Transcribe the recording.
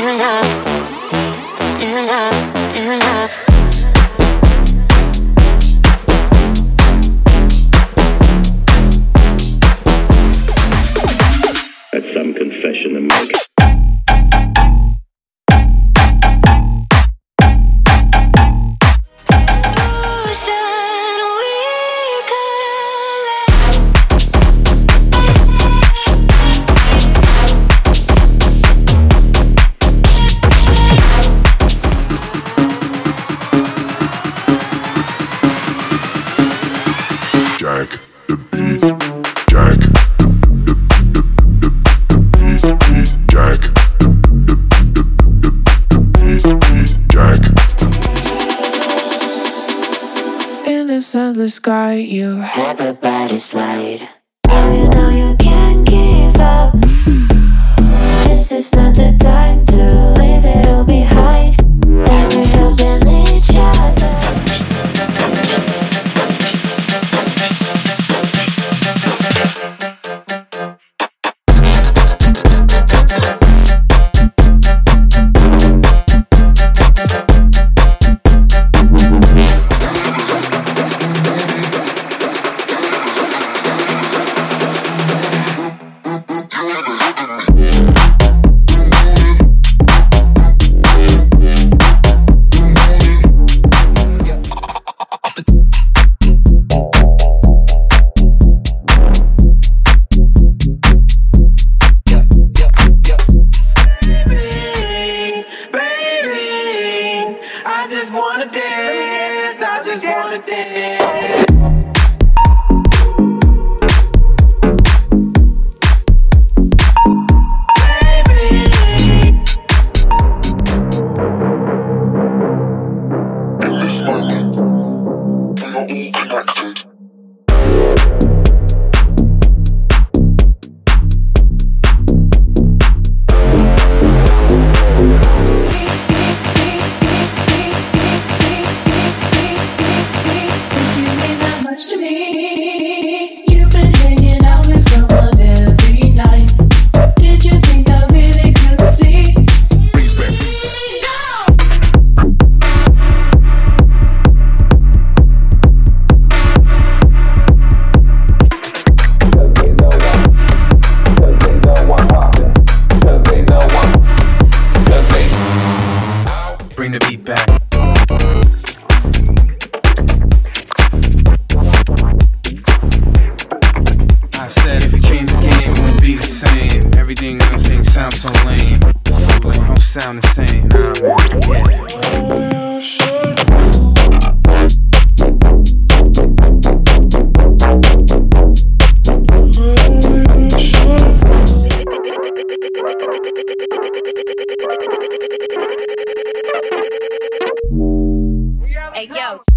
That's some confession to make. Jack the beat, Jack Jack Jack. In this endless sky, you have a body slide. Now you know you can't give up. This is not the time to leave it all behind. Never helping each other. I just wanna dance, I just wanna dance. In this moment, we are all connected. To me, you've been hanging out with someone every night. Did you think I really could see? Bring the beat back. I said if you change the game, it won't be the same. Everything I'm saying sounds so lame. So lame, don't sound the same. Nah, man, Hey, yo.